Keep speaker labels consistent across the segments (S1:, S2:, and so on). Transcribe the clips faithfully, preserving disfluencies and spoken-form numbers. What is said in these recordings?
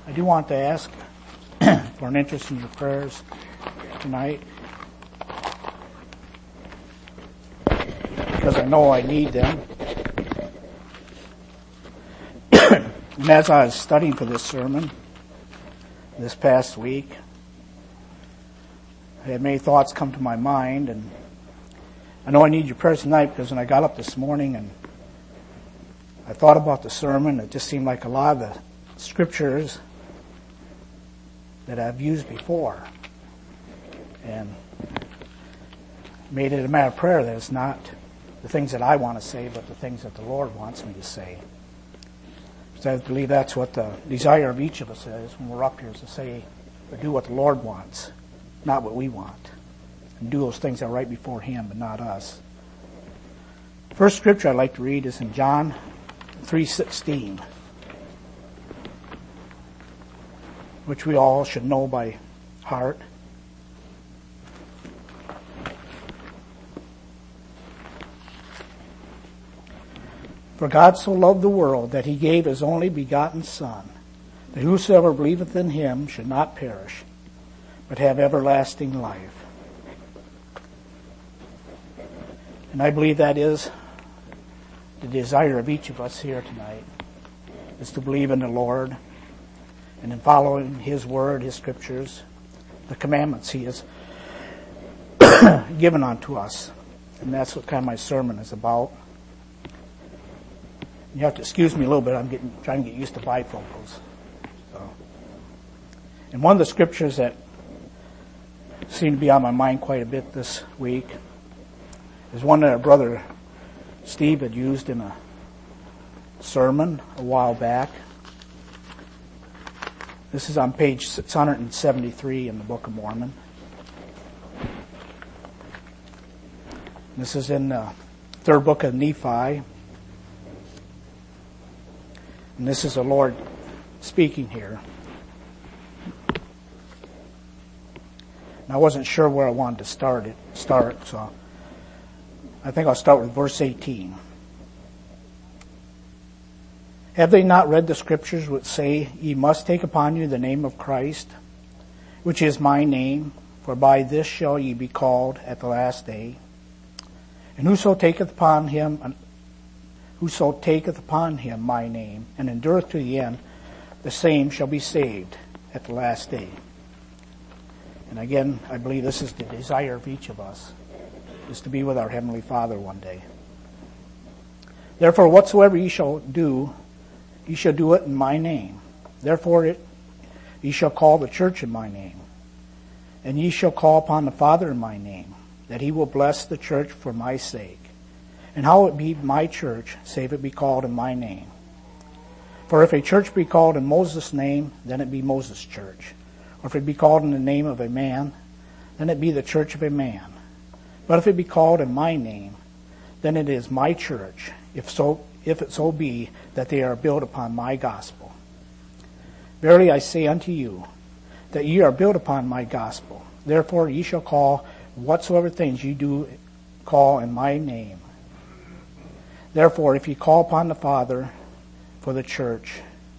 S1: I do want to ask for an interest in your prayers tonight, because I know I need them. And as I was studying for this sermon this past week, I had many thoughts come to my mind, and I know I need your prayers tonight because when I got up this morning and I thought about the sermon, it just seemed like a lot of the scriptures that I've used before, and made it a matter of prayer that it's not the things that I want to say, but the things that the Lord wants me to say. So I believe that's what the desire of each of us is when we're up here, is to say or do what the Lord wants, not what we want, and do those things that are right before Him, but not us. First scripture I'd like to read is in John three sixteen, which we all should know by heart. For God so loved the world that He gave His only begotten Son, that whosoever believeth in Him should not perish, but have everlasting life. And I believe that is the desire of each of us here tonight, is to believe in the Lord and in following His Word, His Scriptures, the commandments He has given unto us. And that's what kind of my sermon is about. You have to excuse me a little bit. I'm getting trying to get used to bifocals. So, and one of the scriptures that seemed to be on my mind quite a bit this week is one that our brother Steve had used in a sermon a while back. This is on page six hundred seventy-three in the Book of Mormon. This is in the third book of Nephi. And this is the Lord speaking here. And I wasn't sure where I wanted to start it, start, so I think I'll start with verse eighteen. Have they not read the scriptures which say, Ye must take upon you the name of Christ, which is my name, for by this shall ye be called at the last day. And whoso taketh upon him Whoso taketh upon him my name, and endureth to the end, the same shall be saved at the last day. And again, I believe this is the desire of each of us, is to be with our Heavenly Father one day. Therefore, whatsoever ye shall do, ye shall do it in my name. Therefore, it, ye shall call the church in my name. And ye shall call upon the Father in my name, that He will bless the church for my sake. And how it be my church, save it be called in my name. For if a church be called in Moses' name, then it be Moses' church. Or if it be called in the name of a man, then it be the church of a man. But if it be called in my name, then it is my church, if so, if it so be that they are built upon my gospel. Verily I say unto you, that ye are built upon my gospel. Therefore ye shall call whatsoever things ye do call in my name. Therefore, if ye call upon the Father for the church,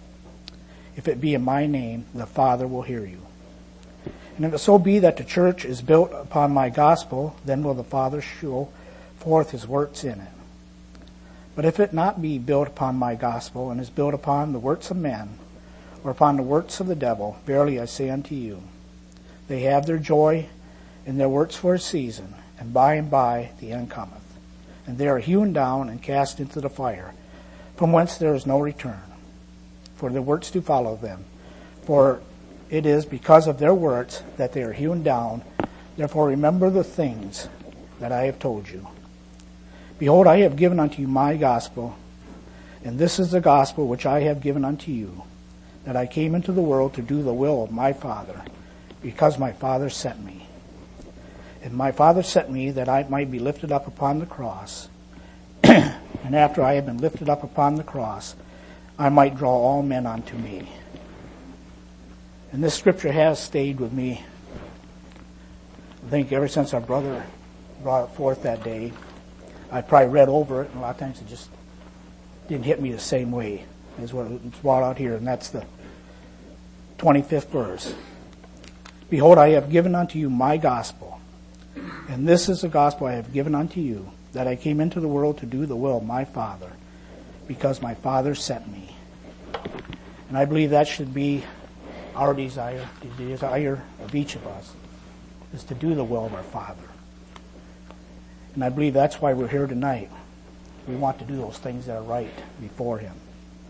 S1: if it be in my name, the Father will hear you. And if it so be that the church is built upon my gospel, then will the Father show forth His works in it. But if it not be built upon my gospel, and is built upon the works of men, or upon the works of the devil, verily I say unto you, they have their joy in their works for a season, and by and by the end cometh. And they are hewn down and cast into the fire, from whence there is no return. For the works do follow them. For it is because of their works that they are hewn down. Therefore remember the things that I have told you. Behold, I have given unto you my gospel, and this is the gospel which I have given unto you, that I came into the world to do the will of my Father, because my Father sent me. And my Father sent me that I might be lifted up upon the cross. And after I have been lifted up upon the cross, I might draw all men unto me. And this scripture has stayed with me, I think, ever since our brother brought it forth that day. I probably read over it, and a lot of times it just didn't hit me the same way as what it's brought out here. And that's the twenty-fifth verse. Behold, I have given unto you my gospel, and this is the gospel I have given unto you, that I came into the world to do the will of my Father, because my Father sent me. And I believe that should be our desire, the desire of each of us, is to do the will of our Father. And I believe that's why we're here tonight. We want to do those things that are right before Him.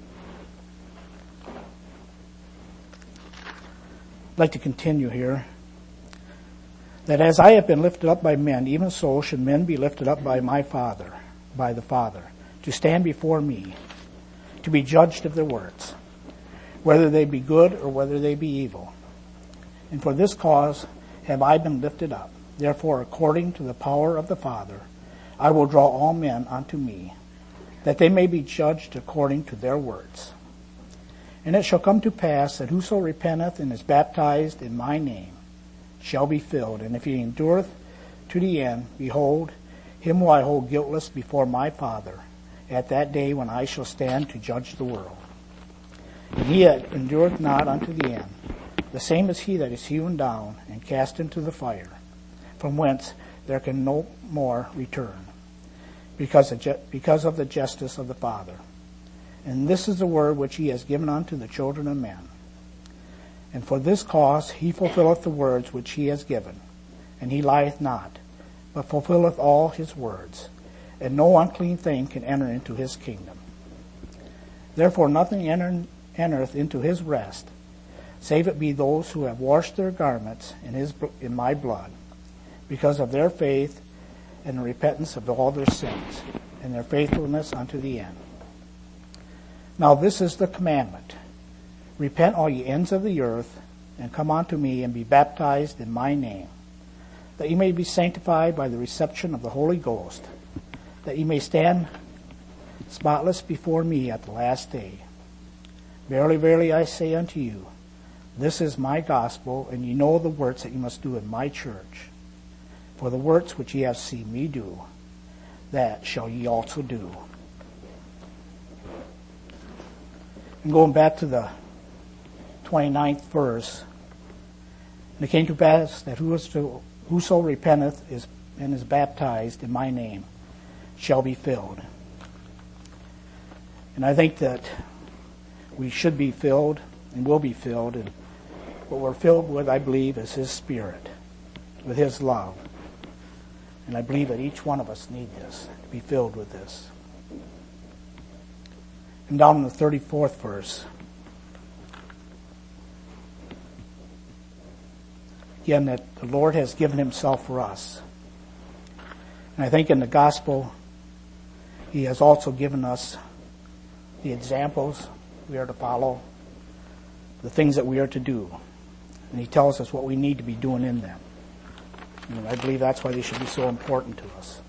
S1: I'd like to continue here. That as I have been lifted up by men, even so should men be lifted up by my Father, by the Father, to stand before me, to be judged of their works, whether they be good or whether they be evil. And for this cause have I been lifted up. Therefore, according to the power of the Father, I will draw all men unto me, that they may be judged according to their works. And it shall come to pass that whoso repenteth and is baptized in my name shall be filled. And if he endureth to the end, behold, him will I hold guiltless before my Father at that day when I shall stand to judge the world. And he that endureth not unto the end, the same is he that is hewn down and cast into the fire, from whence there can no more return, because of, ju- because of the justice of the Father. And this is the word which he has given unto the children of men. And for this cause he fulfilleth the words which he has given. And he lieth not, but fulfilleth all his words. And no unclean thing can enter into his kingdom. Therefore nothing enter, entereth into his rest, save it be those who have washed their garments in his in my blood, because of their faith and the repentance of all their sins, and their faithfulness unto the end. Now this is the commandment. Repent all ye ends of the earth, and come unto me, and be baptized in my name, that ye may be sanctified by the reception of the Holy Ghost, that ye may stand spotless before me at the last day. Verily, verily, I say unto you, this is my gospel, and ye know the works that ye must do in my church. For the works which ye have seen me do, that shall ye also do. And going back to the twenty-ninth verse, and it came to pass that whoso, whoso repenteth is, and is baptized in my name shall be filled. And I think that we should be filled and will be filled, and what we're filled with, I believe, is His Spirit, with His love. And I believe that each one of us need this, to be filled with this. And down in the thirty-fourth verse, again, that the Lord has given Himself for us. And I think in the gospel, He has also given us the examples we are to follow, the things that we are to do. And He tells us what we need to be doing in them. And I believe that's why they should be so important to us.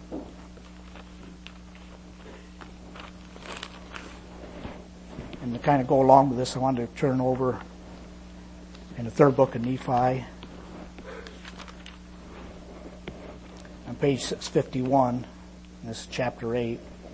S1: And to kind of go along with this, I wanted to turn over in the third book of Nephi, on page six fifty-one, this is chapter eight.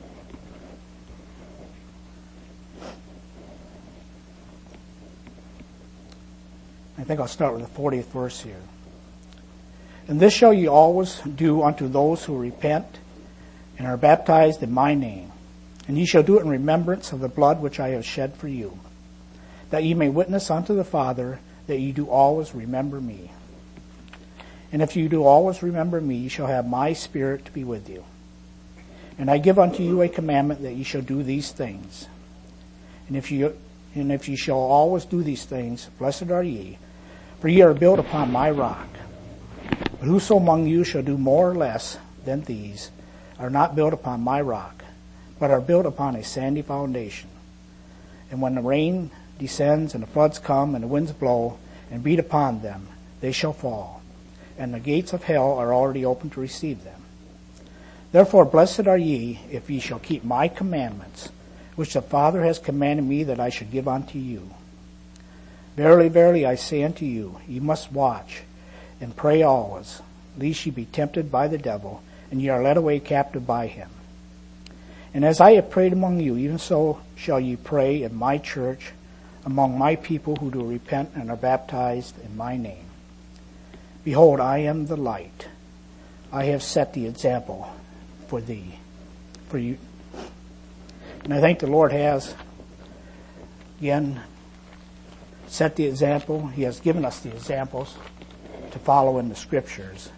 S1: I think I'll start with the fortieth verse here. And this shall ye always do unto those who repent and are baptized in my name. And ye shall do it in remembrance of the blood which I have shed for you, that ye may witness unto the Father that ye do always remember me. And if you do always remember me, ye shall have my Spirit to be with you. And I give unto you a commandment that ye shall do these things. And if you and if ye shall always do these things, blessed are ye, for ye are built upon my rock. But whoso among you shall do more or less than these are not built upon my rock, but are built upon a sandy foundation. And when the rain descends and the floods come and the winds blow and beat upon them, they shall fall. And the gates of hell are already open to receive them. Therefore blessed are ye if ye shall keep my commandments, which the Father has commanded me that I should give unto you. Verily, verily, I say unto you, ye must watch and pray always, lest ye be tempted by the devil, and ye are led away captive by him. And as I have prayed among you, even so shall ye pray in my church among my people who do repent and are baptized in my name. Behold, I am the light. I have set the example for thee, for you. And I think the Lord has, again, set the example. He has given us the examples to follow in the Scriptures.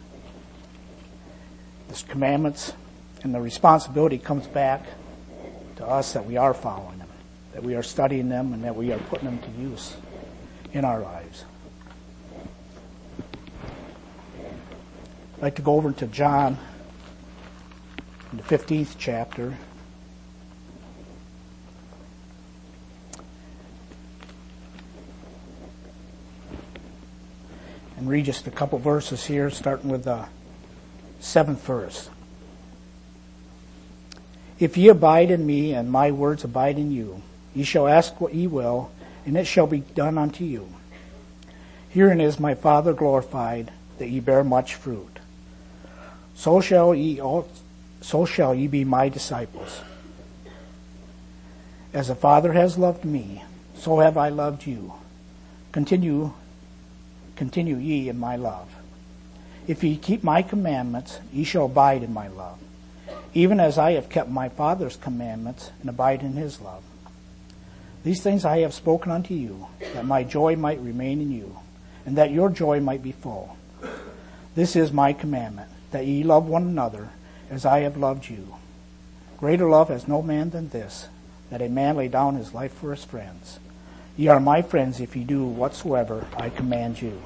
S1: The commandments and the responsibility comes back to us that we are following them, that we are studying them, and that we are putting them to use in our lives. I'd like to go over to John, in the fifteenth chapter. And read just a couple verses here, starting with the seventh verse. If ye abide in me, and my words abide in you, ye shall ask what ye will, and it shall be done unto you. Herein is my Father glorified, that ye bear much fruit. So shall ye all, so shall ye be my disciples. As the Father has loved me, so have I loved you. Continue, continue ye in my love. If ye keep my commandments, ye shall abide in my love, even as I have kept my Father's commandments and abide in his love. These things I have spoken unto you, that my joy might remain in you, and that your joy might be full. This is my commandment, that ye love one another as I have loved you. Greater love has no man than this, that a man lay down his life for his friends. Ye are my friends if ye do whatsoever I command you.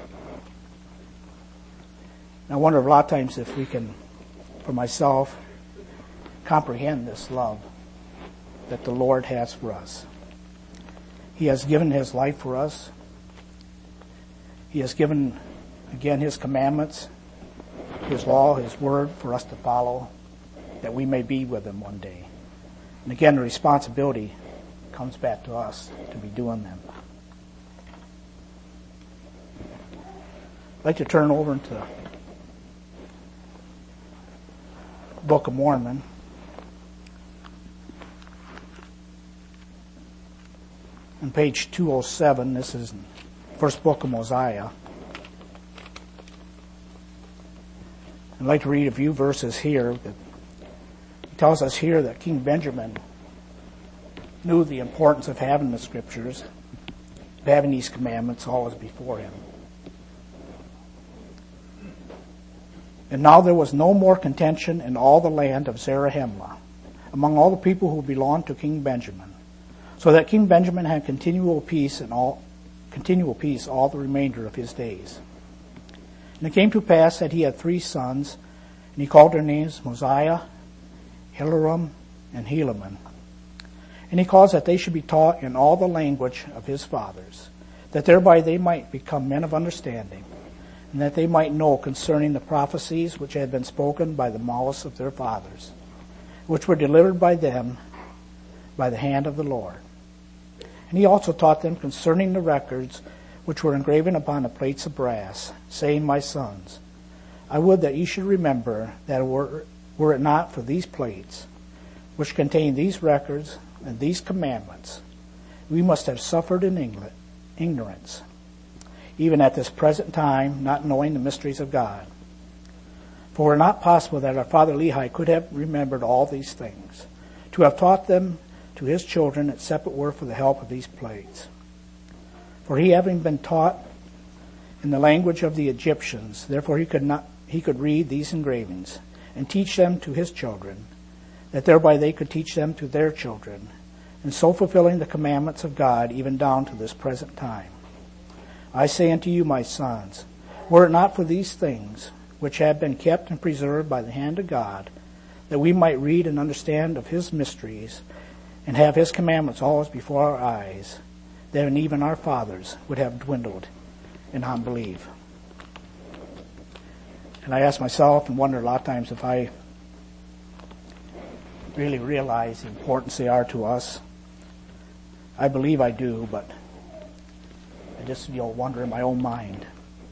S1: I wonder a lot of times if we can, for myself, comprehend this love that the Lord has for us. He has given his life for us. He has given, again, his commandments, his law, his word for us to follow, that we may be with him one day. And again, the responsibility comes back to us to be doing them. I'd like to turn over into the Book of Mormon. On page two oh seven, this is the first book of Mosiah. I'd like to read a few verses here. That he tells us here that King Benjamin knew the importance of having the Scriptures, of having these commandments always before him. And now there was no more contention in all the land of Zarahemla, among all the people who belonged to King Benjamin, so that King Benjamin had continual peace and all continual peace all the remainder of his days. And it came to pass that he had three sons, and he called their names Mosiah, Hilaram, and Helaman. And he caused that they should be taught in all the language of his fathers, that thereby they might become men of understanding, and that they might know concerning the prophecies which had been spoken by the mouths of their fathers, which were delivered by them by the hand of the Lord. And he also taught them concerning the records which were engraven upon the plates of brass, saying, My sons, I would that ye should remember that were, were it not for these plates, which contain these records and these commandments, we must have suffered in ignorance, even at this present time, not knowing the mysteries of God. For it were not possible that our father Lehi could have remembered all these things, to have taught them to his children, except it were for the help of these plates. For he, having been taught in the language of the Egyptians, therefore he could not he could read these engravings and teach them to his children, that thereby they could teach them to their children, and so fulfilling the commandments of God even down to this present time. I say unto you, my sons, were it not for these things, which have been kept and preserved by the hand of God, that we might read and understand of his mysteries, and have his commandments always before our eyes, then even our fathers would have dwindled in unbelief. And I ask myself and wonder a lot of times if I really realize the importance they are to us. I believe I do, but I just, you know, wonder in my own mind.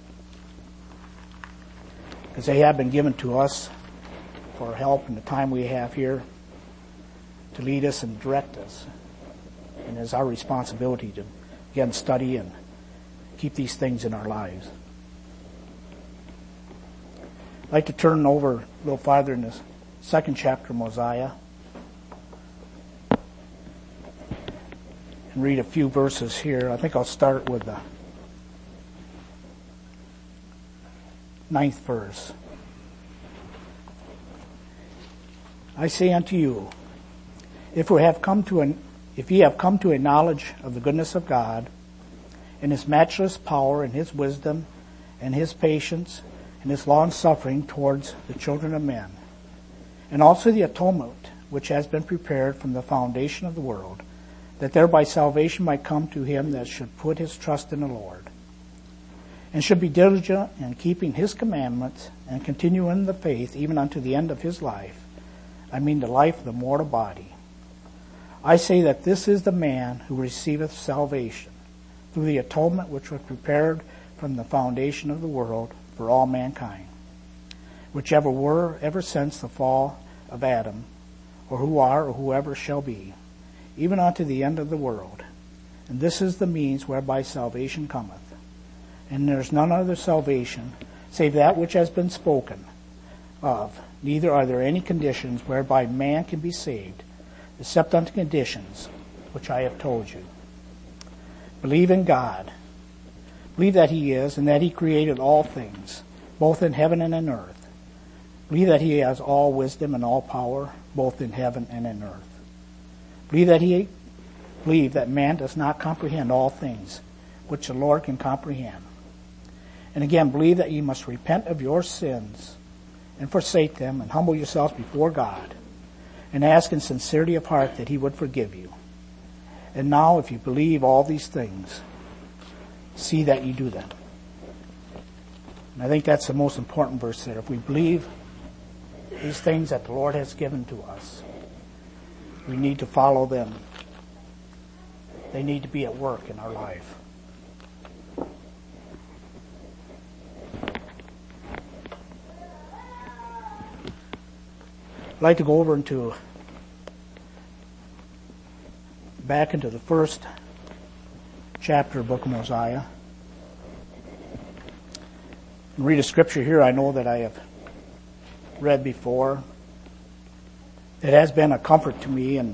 S1: Because they have been given to us for help in the time we have here, to lead us and direct us And it's our responsibility to, again, study and keep these things in our lives. I'd like to turn over a little farther in this second chapter of Mosiah and read a few verses here. I think I'll start with the ninth verse. I say unto you, if we have come to an, if ye have come to a knowledge of the goodness of God, and his matchless power, and his wisdom, and his patience, and his long suffering towards the children of men, and also the atonement which has been prepared from the foundation of the world, that thereby salvation might come to him that should put his trust in the Lord, and should be diligent in keeping his commandments, and continue in the faith even unto the end of his life, I mean the life of the mortal body. I say that this is the man who receiveth salvation through the atonement which was prepared from the foundation of the world for all mankind, which ever were ever since the fall of Adam, or who are or whoever shall be, even unto the end of the world. And this is the means whereby salvation cometh. And there is none other salvation save that which has been spoken of. Neither are there any conditions whereby man can be saved, except unto conditions which I have told you. Believe in God. Believe that he is, and that he created all things, both in heaven and in earth. Believe that he has all wisdom and all power, both in heaven and in earth. Believe that he believe that man does not comprehend all things which the Lord can comprehend. And again, believe that ye must repent of your sins and forsake them, and humble yourselves before God, and ask in sincerity of heart that he would forgive you. And now, if you believe all these things, see that you do them. And I think that's the most important verse there. If we believe these things that the Lord has given to us, we need to follow them. They need to be at work in our life. I'd like to go over into back into the first chapter of the book of Mosiah and read a scripture here I know that I have read before. It has been a comfort to me in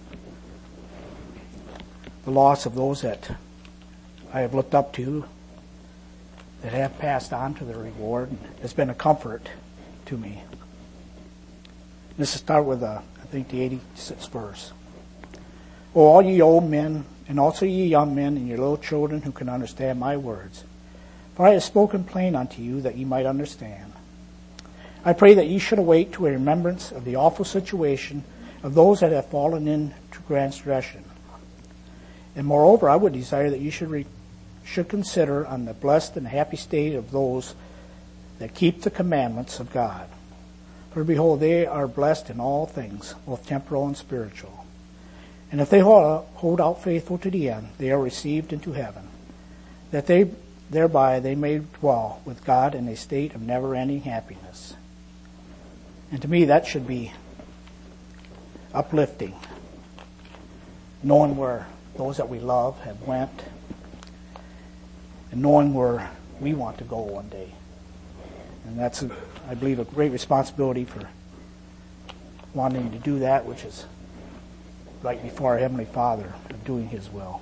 S1: the loss of those that I have looked up to, that have passed on to the reward. It's been a comfort to me. Let's start with, uh, I think, the eighty-sixth verse. O all ye old men, and also ye young men, and your little children who can understand my words. For I have spoken plain unto you, that ye might understand. I pray that ye should await to a remembrance of the awful situation of those that have fallen into transgression. And moreover, I would desire that ye should, re- should consider on the blessed and happy state of those that keep the commandments of God. For behold, they are blessed in all things, both temporal and spiritual. And if they hold out faithful to the end, they are received into heaven, that they thereby they may dwell with God in a state of never-ending happiness. And to me, that should be uplifting, knowing where those that we love have went, and knowing where we want to go one day. And that's, a, I believe, a great responsibility for wanting to do that which is right before our Heavenly Father, of doing his will.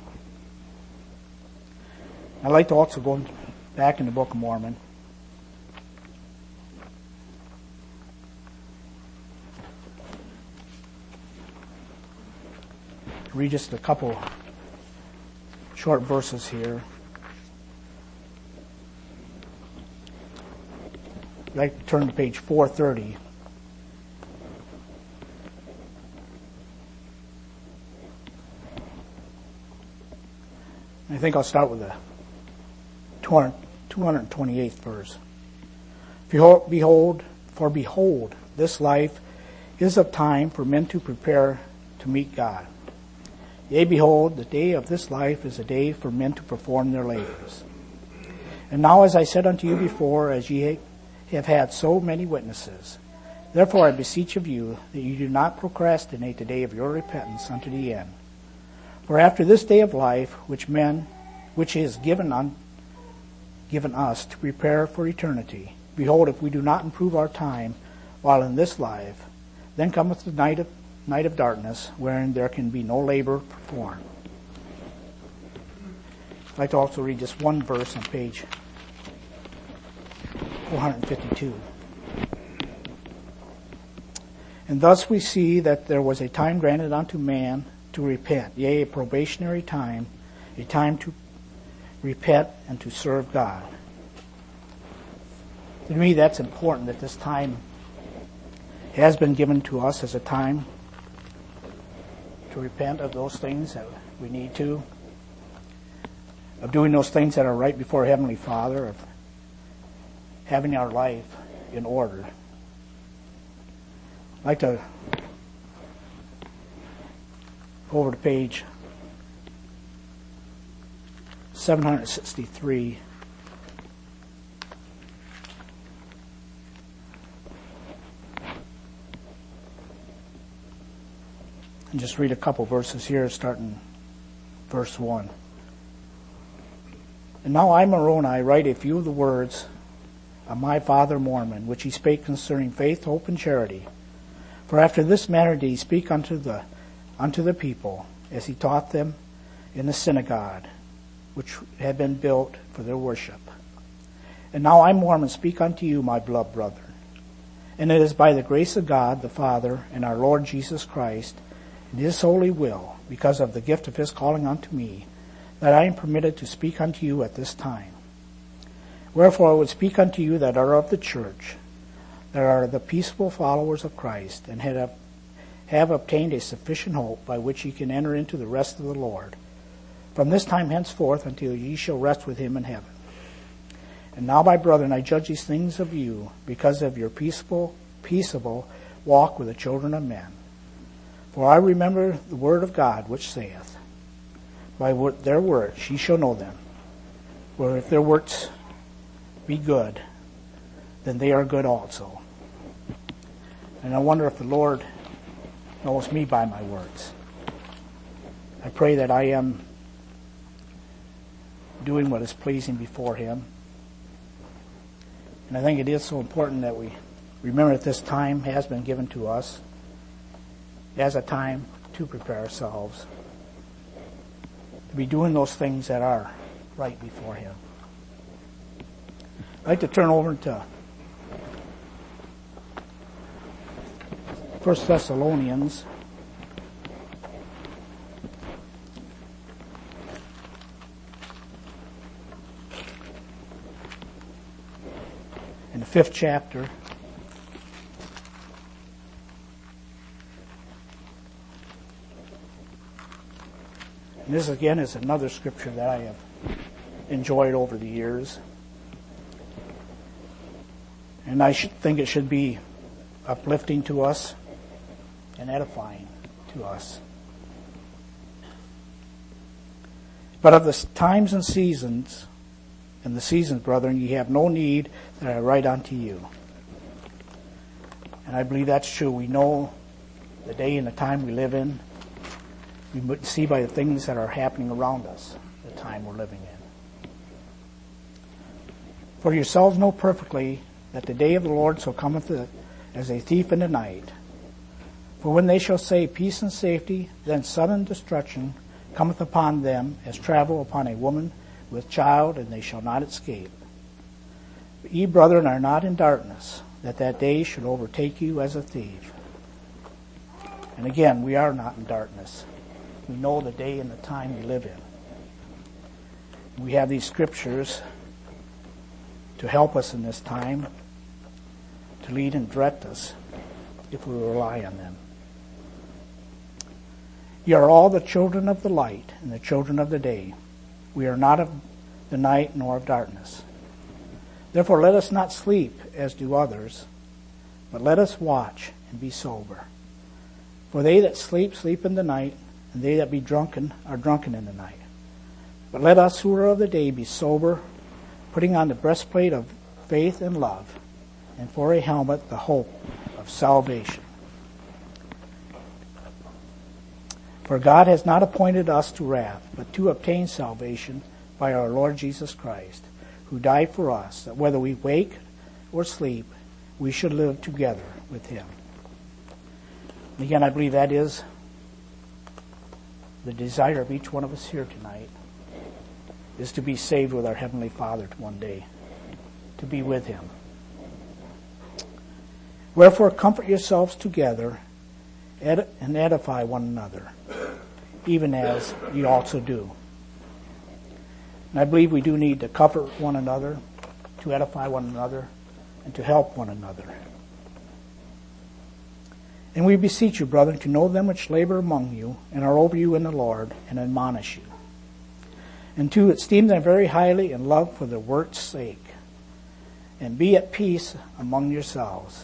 S1: I'd like to also go back in the Book of Mormon. Read just a couple short verses here. I'd like to turn to page four thirty. I think I'll start with the two hundred twenty-eighth verse. Behold, for behold, this life is of time for men to prepare to meet God. Yea, behold, the day of this life is a day for men to perform their labors. And now, as I said unto you before, as ye have had so many witnesses, therefore I beseech of you that you do not procrastinate the day of your repentance unto the end. For after this day of life, which men, which is given on, given us to prepare for eternity, behold, if we do not improve our time while in this life, then cometh the night of night of darkness, wherein there can be no labor performed. I'd like to also read just one verse on page four fifty-two. And thus we see that there was a time granted unto man to repent, yea, a probationary time, a time to repent and to serve God. To me, that's important, that this time has been given to us as a time to repent of those things that we need to, of doing those things that are right before Heavenly Father, of having our life in order. I'd like to go over to page seven sixty-three. And just read a couple verses here, starting verse one. And now I, Moroni, write a few of the words of my father Mormon, which he spake concerning faith, hope, and charity. For after this manner did he speak unto the unto the people, as he taught them in the synagogue, which had been built for their worship. And now I, Mormon, speak unto you, my beloved brethren. And it is by the grace of God, the Father, and our Lord Jesus Christ, and his holy will, because of the gift of his calling unto me, that I am permitted to speak unto you at this time. Wherefore I would speak unto you that are of the church, that are the peaceable followers of Christ, and have, have obtained a sufficient hope by which ye can enter into the rest of the Lord, from this time henceforth until ye shall rest with him in heaven. And now, my brethren, I judge these things of you, because of your peaceable, peaceable walk with the children of men. For I remember the word of God, which saith, by their works ye shall know them. For if their works be good, then they are good also. And I wonder if the Lord knows me by my words. I pray that I am doing what is pleasing before him. And I think it is so important that we remember that this time has been given to us as a time to prepare ourselves to be doing those things that are right before him. I'd like to turn over to First Thessalonians. In the fifth chapter. And this again is another scripture that I have enjoyed over the years. And I should think it should be uplifting to us and edifying to us. But of the times and seasons, and the seasons, brethren, ye have no need that I write unto you. And I believe that's true. We know the day and the time we live in. We see by the things that are happening around us, the time we're living in. For yourselves know perfectly that the day of the Lord so cometh as a thief in the night. For when they shall say peace and safety, then sudden destruction cometh upon them as travel upon a woman with child, and they shall not escape. But ye, brethren, are not in darkness, that that day should overtake you as a thief. And again, we are not in darkness. We know the day and the time we live in. We have these scriptures to help us in this time, to lead and direct us if we rely on them. Ye are all the children of the light and the children of the day. We are not of the night nor of darkness. Therefore let us not sleep as do others, but let us watch and be sober. For they that sleep, sleep in the night, and they that be drunken are drunken in the night. But let us who are of the day be sober, putting on the breastplate of faith and love, and for a helmet the hope of salvation. For God has not appointed us to wrath, but to obtain salvation by our Lord Jesus Christ, who died for us, that whether we wake or sleep, we should live together with him. And again, I believe that is the desire of each one of us here tonight, is to be saved with our Heavenly Father one day, to be with him. Wherefore comfort yourselves together and edify one another, even as ye also do. And I believe we do need to comfort one another, to edify one another, and to help one another. And we beseech you, brethren, to know them which labor among you, and are over you in the Lord, and admonish you. And to esteem them very highly in love for their work's sake, and be at peace among yourselves.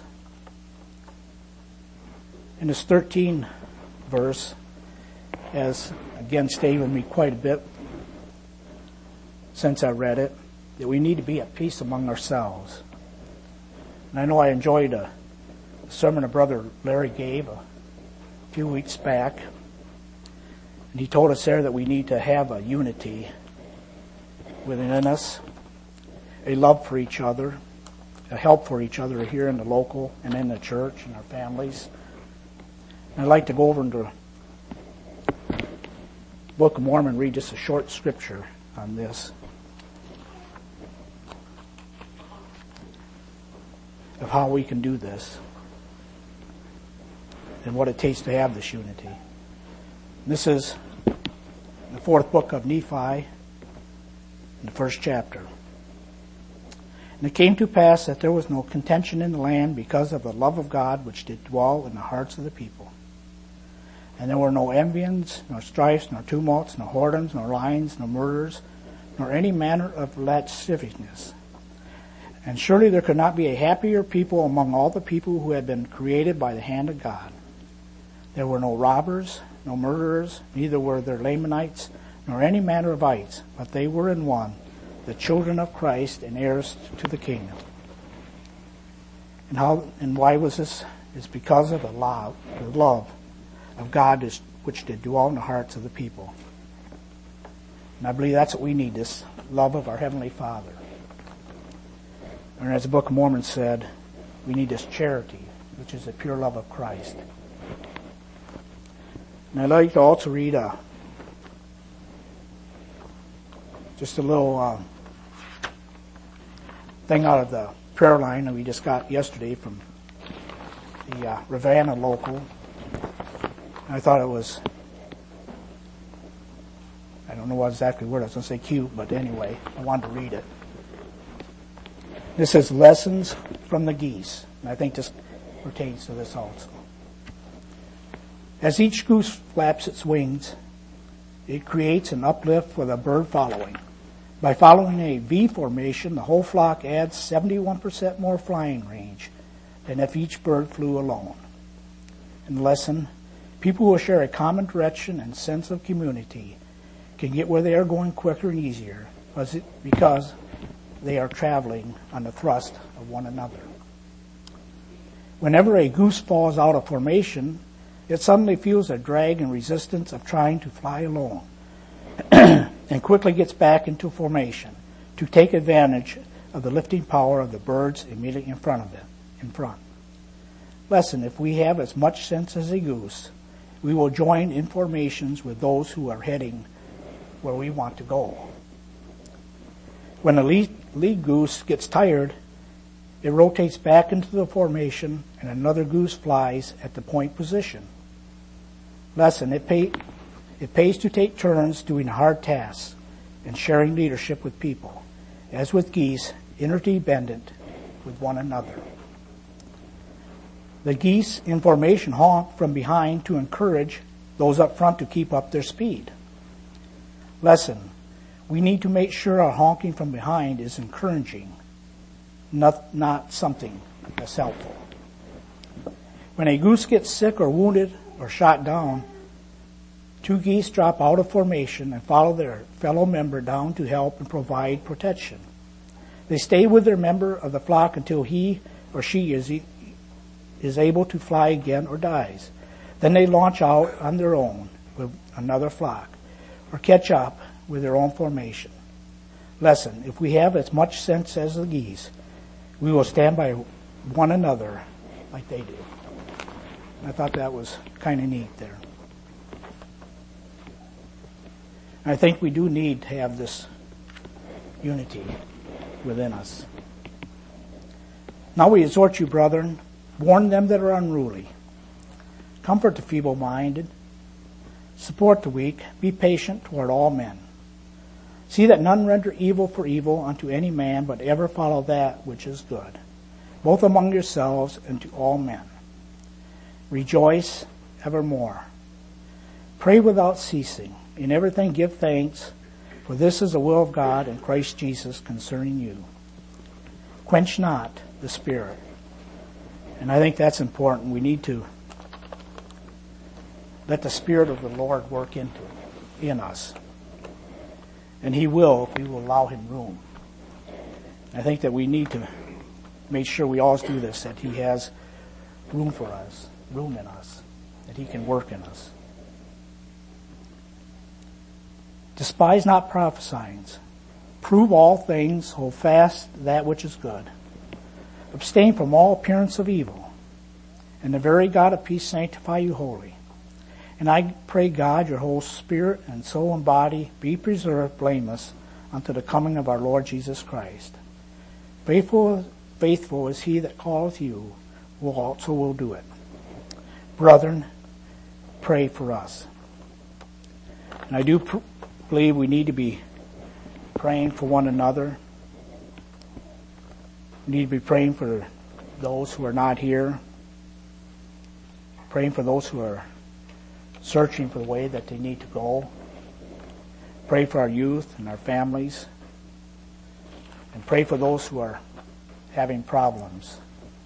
S1: In this thirteenth verse has again stayed with me quite a bit since I read it, that we need to be at peace among ourselves. And I know I enjoyed a sermon of Brother Larry gave a few weeks back, and he told us there that we need to have a unity within us, a love for each other, a help for each other here in the local and in the church and our families. And I'd like to go over into the Book of Mormon and read just a short scripture on this, of how we can do this and what it takes to have this unity. This is the fourth book of Nephi, in the first chapter. And it came to pass that there was no contention in the land because of the love of God which did dwell in the hearts of the people. And there were no envyings, nor strifes, nor tumults, nor whoredoms, nor lyings, nor murders, nor any manner of lasciviousness. And surely there could not be a happier people among all the people who had been created by the hand of God. There were no robbers, no murderers, neither were there Lamanites, nor any manner of ites, but they were in one, the children of Christ and heirs to the kingdom. And how and why was this? It's because of the love, the love of God is, which did dwell in the hearts of the people. And I believe that's what we need, this love of our Heavenly Father. And as the Book of Mormon said, we need this charity, which is the pure love of Christ. And I'd like to also read a, just a little uh, thing out of the prayer line that we just got yesterday from the uh, Ravenna local. And I thought it was, I don't know what exactly word I was going to say, cute, but anyway, I wanted to read it. This says, lessons from the geese. And I think this pertains to this also. As each goose flaps its wings, it creates an uplift for the bird following. By following a V formation, the whole flock adds seventy-one percent more flying range than if each bird flew alone. In the lesson, people who share a common direction and sense of community can get where they are going quicker and easier because they are traveling on the thrust of one another. Whenever a goose falls out of formation, it suddenly feels a drag and resistance of trying to fly alone and quickly gets back into formation to take advantage of the lifting power of the birds immediately in front of it. In front. Lesson, if we have as much sense as a goose, we will join in formations with those who are heading where we want to go. When a lead, lead goose gets tired, it rotates back into the formation and another goose flies at the point position. Lesson, it, pay, it pays to take turns doing hard tasks and sharing leadership with people, as with geese, interdependent with one another. The geese in formation honk from behind to encourage those up front to keep up their speed. Lesson, we need to make sure our honking from behind is encouraging, not, not something that's helpful. When a goose gets sick or wounded or shot down, two geese drop out of formation and follow their fellow member down to help and provide protection. They stay with their member of the flock until he or she is is able to fly again or dies. Then they launch out on their own with another flock, or catch up with their own formation. Lesson, if we have as much sense as the geese, we will stand by one another like they do. I thought that was kind of neat there. I think we do need to have this unity within us. Now we exhort you, brethren, warn them that are unruly, comfort the feeble-minded, support the weak, be patient toward all men. See that none render evil for evil unto any man, but ever follow that which is good, both among yourselves and to all men. Rejoice evermore. Pray without ceasing. In everything give thanks, for this is the will of God in Christ Jesus concerning you. Quench not the Spirit. And I think that's important. We need to let the Spirit of the Lord work into in us. And He will if we will allow Him room. I think that we need to make sure we always do this, that He has room for us, room in us, that He can work in us. Despise not prophesying. Prove all things, hold fast that which is good. Abstain from all appearance of evil. And the very God of peace sanctify you wholly. And I pray God your whole spirit and soul and body be preserved blameless unto the coming of our Lord Jesus Christ. Faithful, faithful is he that calleth you, who also will do it. Brethren, pray for us. And I do pr- believe we need to be praying for one another. We need to be praying for those who are not here. Praying for those who are searching for the way that they need to go. Pray for our youth and our families. And pray for those who are having problems.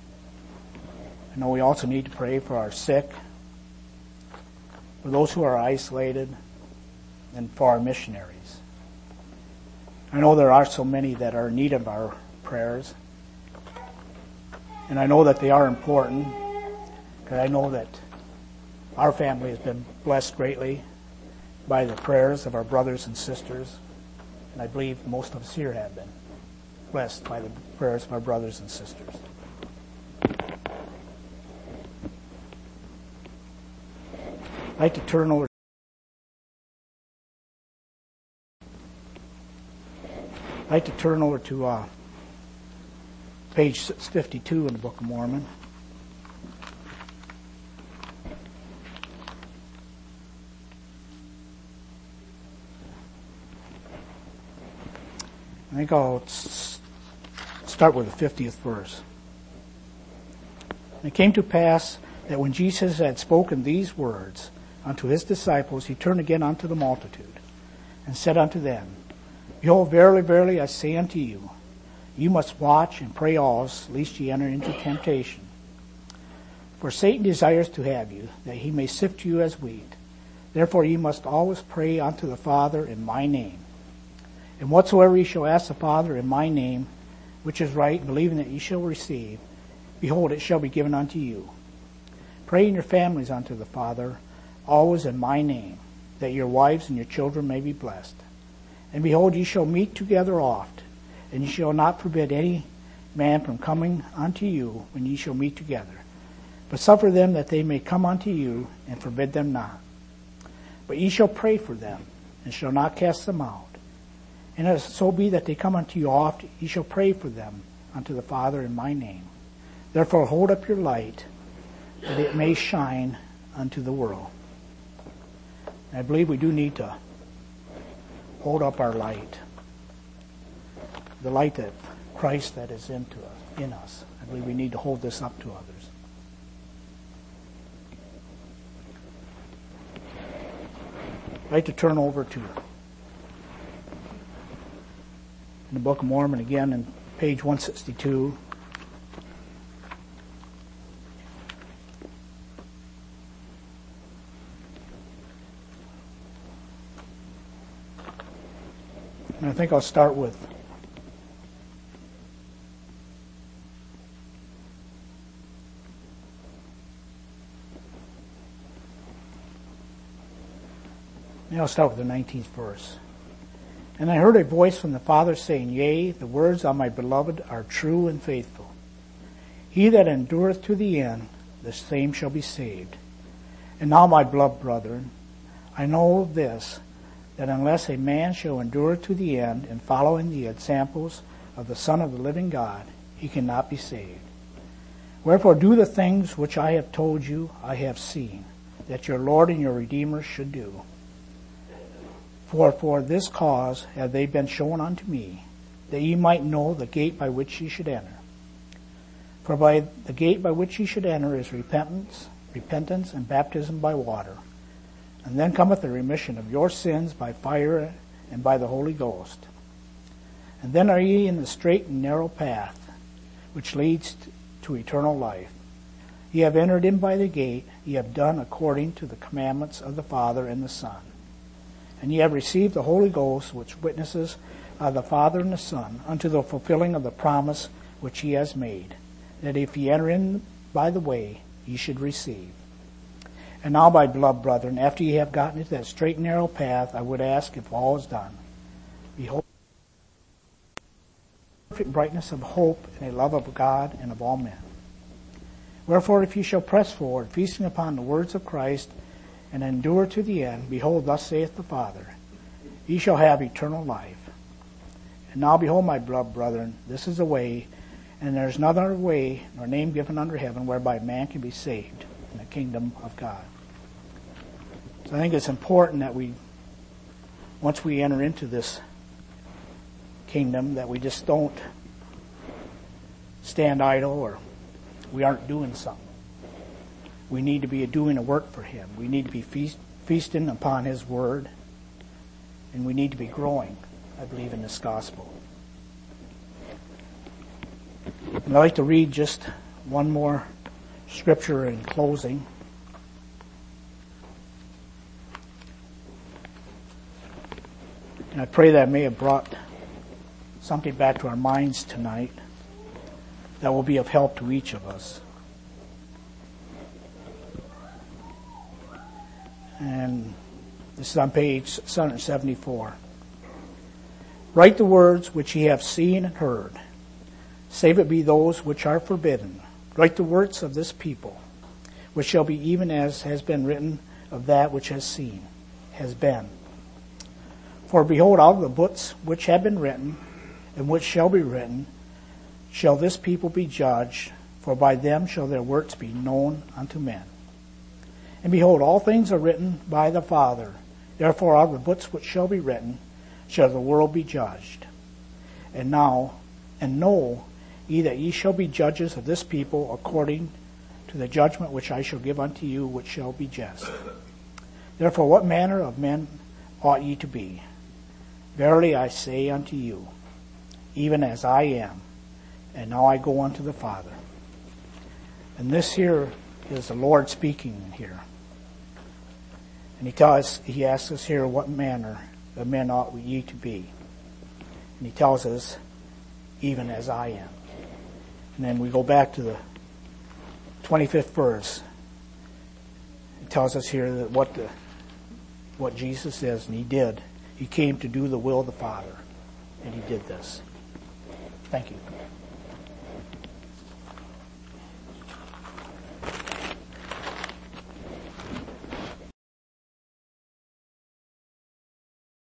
S1: I know we also need to pray for our sick, for those who are isolated, and for our missionaries. I know there are so many that are in need of our prayers. And I know that they are important, because I know that our family has been blessed greatly by the prayers of our brothers and sisters. And I believe most of us here have been blessed by the prayers of our brothers and sisters. I'd like to turn over I'd like to turn over to uh, page fifty-two in the Book of Mormon. I think I'll s- start with the fiftieth verse. And it came to pass that when Jesus had spoken these words unto his disciples, he turned again unto the multitude, and said unto them, Behold, verily, verily, I say unto you, you must watch and pray always, lest ye enter into temptation. For Satan desires to have you, that he may sift you as wheat. Therefore ye must always pray unto the Father in my name. And whatsoever ye shall ask the Father in my name, which is right, believing that ye shall receive, behold, it shall be given unto you. Pray in your families unto the Father, always in my name, that your wives and your children may be blessed. And behold, ye shall meet together oft, and ye shall not forbid any man from coming unto you when ye shall meet together. But suffer them that they may come unto you, and forbid them not. But ye shall pray for them, and shall not cast them out. And if so be that they come unto you oft, ye shall pray for them unto the Father in my name. Therefore hold up your light, that it may shine unto the world. And I believe we do need to hold up our light. The light of Christ that is into us, in us. I believe we need to hold this up to others. I'd like to turn over to in the Book of Mormon again in page one sixty-two. And I think I'll start with Now I'll start with the nineteenth verse. And I heard a voice from the Father saying, Yea, the words of my beloved are true and faithful. He that endureth to the end, the same shall be saved. And now, my beloved brethren, I know this, that unless a man shall endure to the end in following the examples of the Son of the living God, he cannot be saved. Wherefore do the things which I have told you I have seen, that your Lord and your Redeemer should do. For for this cause have they been shown unto me, that ye might know the gate by which ye should enter. For by the gate by which ye should enter is repentance, repentance and baptism by water. And then cometh the remission of your sins by fire and by the Holy Ghost. And then are ye in the straight and narrow path, which leads to eternal life. Ye have entered in by the gate, ye have done according to the commandments of the Father and the Son. And ye have received the Holy Ghost, which witnesses of the Father and the Son, unto the fulfilling of the promise which he has made, that if ye enter in by the way, ye should receive. And now, my beloved brethren, after ye have gotten into that straight and narrow path, I would ask if all is done. Behold, perfect brightness of hope and a love of God and of all men. Wherefore, if ye shall press forward, feasting upon the words of Christ, and endure to the end, behold, thus saith the Father, ye shall have eternal life. And now, behold, my beloved brethren, this is the way, and there is no other way nor name given under heaven whereby man can be saved in the kingdom of God. So I think it's important that we, once we enter into this kingdom, that we just don't stand idle or we aren't doing something. We need to be doing a work for him. We need to be feast, feasting upon his word, and we need to be growing, I believe, in this gospel. And I'd like to read just one more scripture in closing. And I pray that I may have brought something back to our minds tonight that will be of help to each of us. And this is on page seven seventy-four. Write the words which ye have seen and heard, save it be those which are forbidden. Write the words of this people, which shall be even as has been written of that which has seen, has been. For behold, out of the books which have been written, and which shall be written, shall this people be judged, for by them shall their works be known unto men. And behold, all things are written by the Father. Therefore, out of the books which shall be written, shall the world be judged. And now, and know ye that ye shall be judges of this people according to the judgment which I shall give unto you, which shall be just. Therefore, what manner of men ought ye to be? Verily I say unto you, even as I am, and now I go unto the Father. And this here is the Lord speaking here. And he tells us, he asks us here, what manner of men ought ye to be? And he tells us, even as I am. And then we go back to the twenty-fifth verse. It tells us here that what the what Jesus is, and he did. He came to do the will of the Father, and he did this. Thank you.